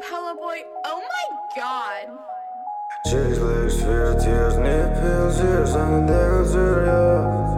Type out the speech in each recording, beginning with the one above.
Pella Boy, oh my god. Chicks, legs, fear, tears, need pills, ears, and the devil's ear, yeah.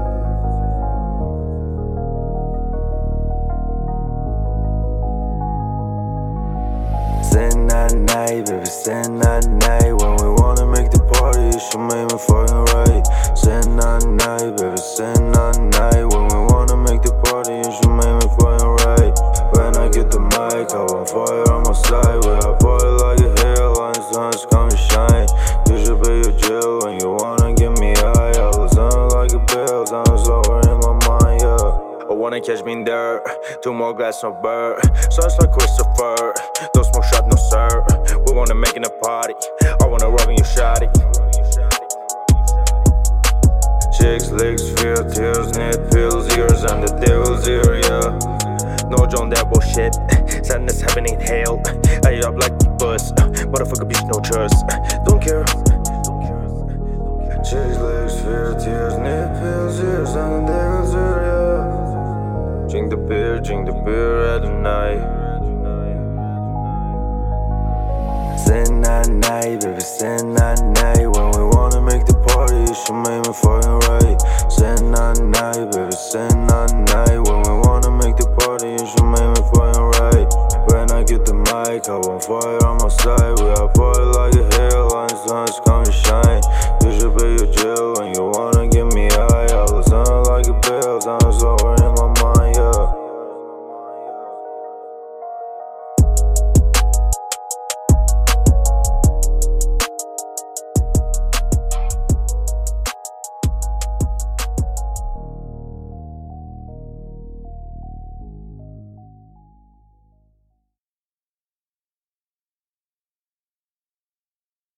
Send that night, baby, send that night. When we wanna make the party, you should make me fucking right. Send that night, baby, send that night. When we wanna make the party, you should make me fucking right. When I get the mic, I want fire on my side. We I party like a hill, and the sun's come to shine. You should be a Jill when you wanna get me high. I was on like a bill, I'm slower in my mind, yeah. I wanna catch me in dirt, 2 more glass, no bird. Sounds like Christopher, don't smoke shot, no sir. We wanna make it a party, I wanna rub in your shawty. Chicks, legs, fear, tears, need pills, ears, and the devil's ear, yeah. No John, that bullshit, sadness, heaven ain't hell. I up like a bus, motherfucker bitch, no trust. Don't care. Chicks, legs, fear, tears, need pills, ears, and the devil's ear, yeah. Drink the beer at the night. Send that night, baby, send that night. When we wanna make the